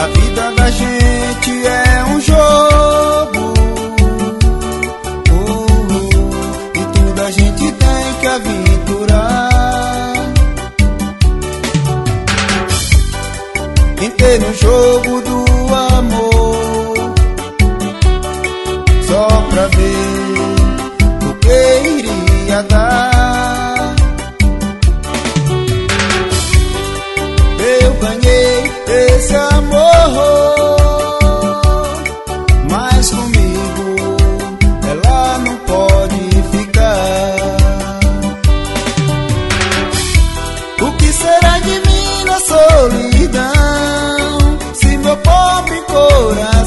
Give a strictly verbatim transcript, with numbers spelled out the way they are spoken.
vida da gente é um jogo, oh, oh, e tudo a gente tem que aventurar. Entrei no jogo do amor só pra ver o que iria dar. Eu ganhei esse amor, mas comigo ela não pode ficar. O que será de mim na solidão, se meu pobre coração